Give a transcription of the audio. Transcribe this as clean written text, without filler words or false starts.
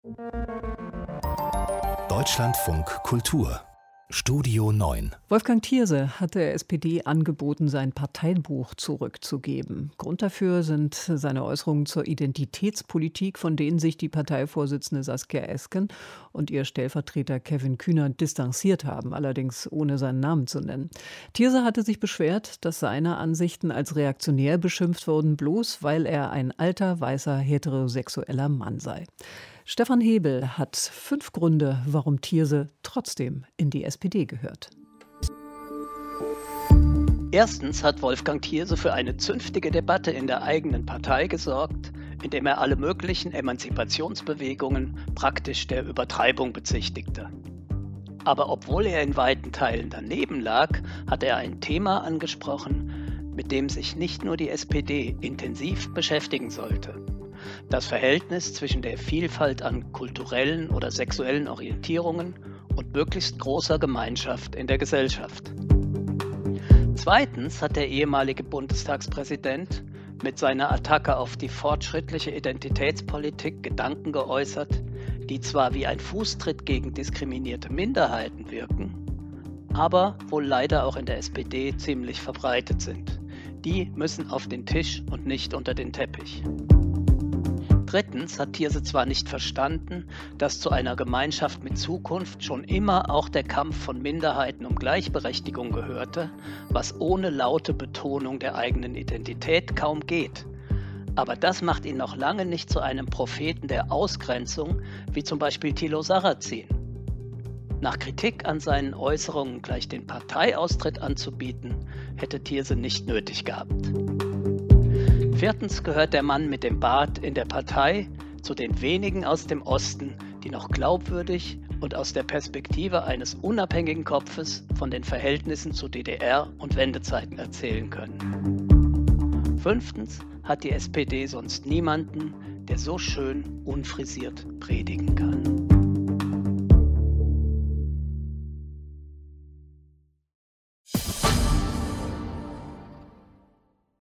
Deutschlandfunk Kultur Studio 9. Wolfgang Thierse hat der SPD angeboten, sein Parteibuch zurückzugeben. Grund dafür sind seine Äußerungen zur Identitätspolitik, von denen sich die Parteivorsitzende Saskia Esken und ihr Stellvertreter Kevin Kühnert distanziert haben, allerdings ohne seinen Namen zu nennen. Thierse hatte sich beschwert, dass seine Ansichten als reaktionär beschimpft wurden, bloß weil er ein alter, weißer, heterosexueller Mann sei. Stefan Hebel hat 5 Gründe, warum Thierse trotzdem in die SPD gehört. Erstens hat Wolfgang Thierse für eine zünftige Debatte in der eigenen Partei gesorgt, indem er alle möglichen Emanzipationsbewegungen praktisch der Übertreibung bezichtigte. Aber obwohl er in weiten Teilen daneben lag, hat er ein Thema angesprochen, mit dem sich nicht nur die SPD intensiv beschäftigen sollte. Das Verhältnis zwischen der Vielfalt an kulturellen oder sexuellen Orientierungen und möglichst großer Gemeinschaft in der Gesellschaft. Zweitens hat der ehemalige Bundestagspräsident mit seiner Attacke auf die fortschrittliche Identitätspolitik Gedanken geäußert, die zwar wie ein Fußtritt gegen diskriminierte Minderheiten wirken, aber wohl leider auch in der SPD ziemlich verbreitet sind. Die müssen auf den Tisch und nicht unter den Teppich. Drittens hat Thierse zwar nicht verstanden, dass zu einer Gemeinschaft mit Zukunft schon immer auch der Kampf von Minderheiten um Gleichberechtigung gehörte, was ohne laute Betonung der eigenen Identität kaum geht. Aber das macht ihn noch lange nicht zu einem Propheten der Ausgrenzung, wie zum Beispiel Thilo Sarrazin. Nach Kritik an seinen Äußerungen gleich den Parteiaustritt anzubieten, hätte Thierse nicht nötig gehabt. Viertens gehört der Mann mit dem Bart in der Partei zu den wenigen aus dem Osten, die noch glaubwürdig und aus der Perspektive eines unabhängigen Kopfes von den Verhältnissen zu DDR und Wendezeiten erzählen können. Fünftens hat die SPD sonst niemanden, der so schön unfrisiert predigen kann.